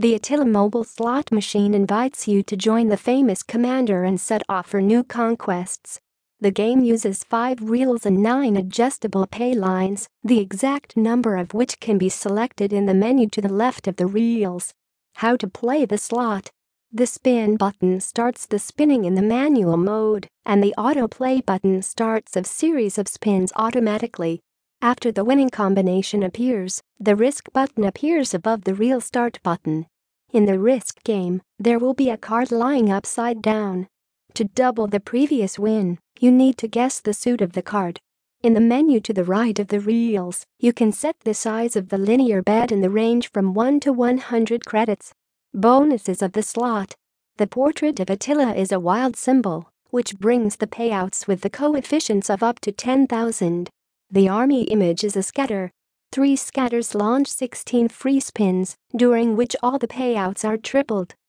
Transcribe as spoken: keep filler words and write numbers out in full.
The Attila mobile slot machine invites you to join the famous commander and set off for new conquests. The game uses five reels and nine adjustable pay lines, the exact number of which can be selected in the menu to the left of the reels. How to play the slot. The spin button starts the spinning in the manual mode, and the autoplay button starts a series of spins automatically. After the winning combination appears, the risk button appears above the reel start button. In the risk game, there will be a card lying upside down. To double the previous win, you need to guess the suit of the card. In the menu to the right of the reels, you can set the size of the linear bet in the range from one to one hundred credits. Bonuses of the slot. The portrait of Attila is a wild symbol, which brings the payouts with the coefficients of up to ten thousand. The army image is a scatter. Three scatters launch sixteen free spins, during which all the payouts are tripled.